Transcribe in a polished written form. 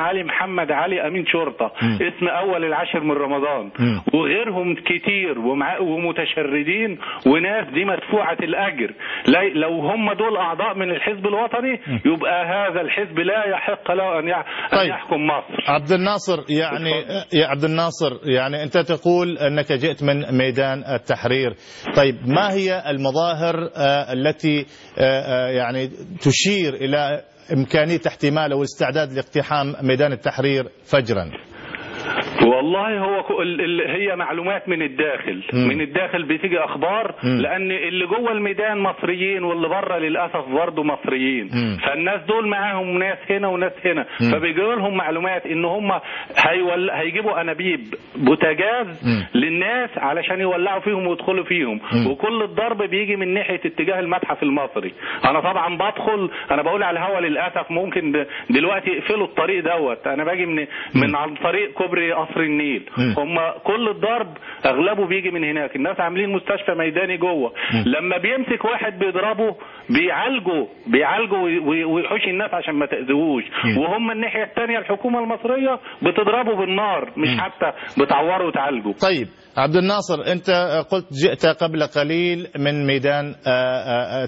علي محمد علي امين شرطه اسم اول العاشر من رمضان، وغيرهم كتير ومتشردين وناس دي مدفوعه الاجر. لو هم دول اعضاء من الحزب الوطني يبقى هذا الحزب لا يحق له ان يحكم مصر. عبد الناصر، يعني يا عبد الناصر، يعني انت تقول انك جئت من ميدان التحرير، طيب ما هي المظاهر التي يعني تشير الى امكانيه احتمال او استعداد لاقتحام ميدان التحرير فجرا؟ والله هي معلومات من الداخل. من الداخل بتيجي اخبار، لان اللي جوه الميدان مصريين واللي بره للاسف برضه مصريين، فالناس دول معاهم ناس هنا وناس هنا، فبيجوا لهم معلومات ان هم هيجيبوا انابيب بوتاجاز للناس علشان يولعوا فيهم ويدخلوا فيهم، وكل الضرب بيجي من ناحيه اتجاه المتحف المصري. انا طبعا بدخل، انا بقول على الهوا للاسف ممكن دلوقتي يقفلوا الطريق دوت، انا باجي من عن طريق كوبري قصر النيل، هم كل الضرب اغلبه بيجي من هناك. الناس عاملين مستشفى ميداني جوه، لما بيمسك واحد بيضربه بيعالجوا ويحوش الناس عشان ما تاذوش، وهم الناحيه الثانيه الحكومه المصريه بتضربه بالنار، مش حتى بتعوره وتعالجه. طيب عبد الناصر، انت قلت جئت قبل قليل من ميدان